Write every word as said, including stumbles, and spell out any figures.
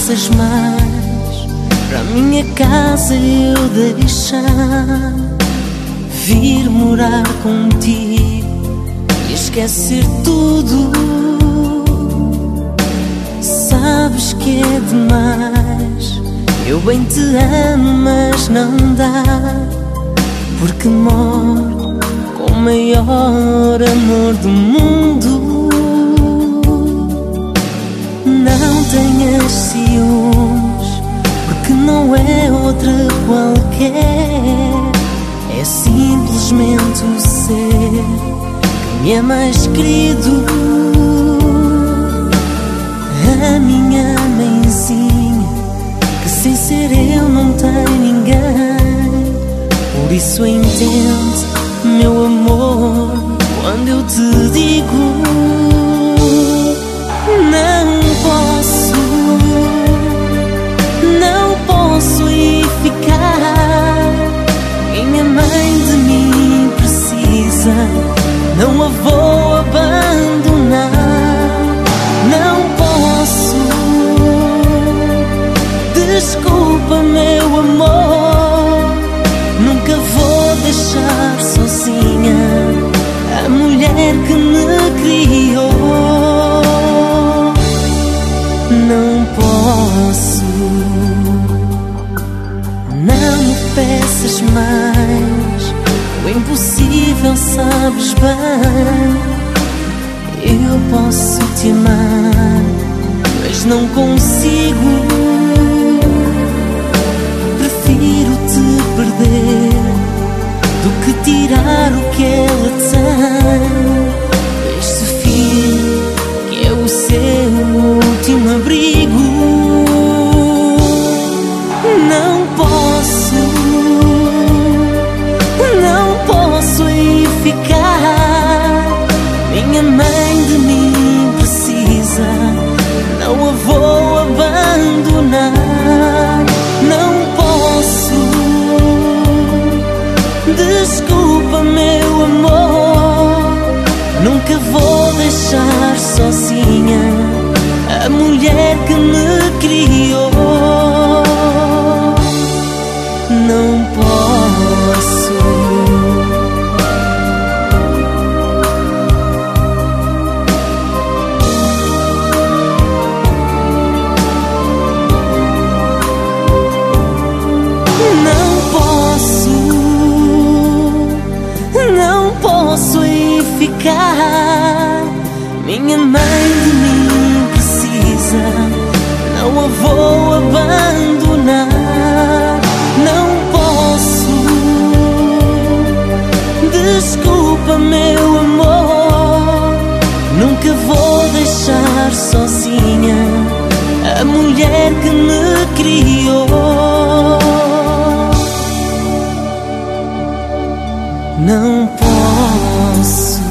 peças mais para a minha casa eu deixar, vir morar contigo e esquecer tudo. Sabes que é demais, eu bem te amo, mas não dá, porque moro com o maior amor do mundo. Não tenhas ciúmes, porque não é outra qualquer, é simplesmente o ser que me é mais querido. A minha mãezinha, que sem ser eu não tem ninguém, por isso entende, meu amor, quando eu te digo: não posso, não posso ir ficar. Minha mãe de mim precisa, não a vou abandonar. Não posso, desculpa meu amor, nunca vou deixar sozinha a mulher que me criou. Não posso, não me peças mais, o impossível sabes bem. Eu posso te amar, mas não consigo. Prefiro te perder do que tirar o que ela tem. Este filho que é o seu último abrigo. Não posso, não posso ir ficar. Minha mãe de mim precisa, não a vou abandonar. Não posso, desculpa meu amor, nunca vou deixar sozinha a mulher que me criou. Não posso. Posso ir ficar. Minha mãe de mim precisa, não a vou abandonar. Não posso, desculpa meu amor, nunca vou deixar sozinha a mulher que me criou. Não posso.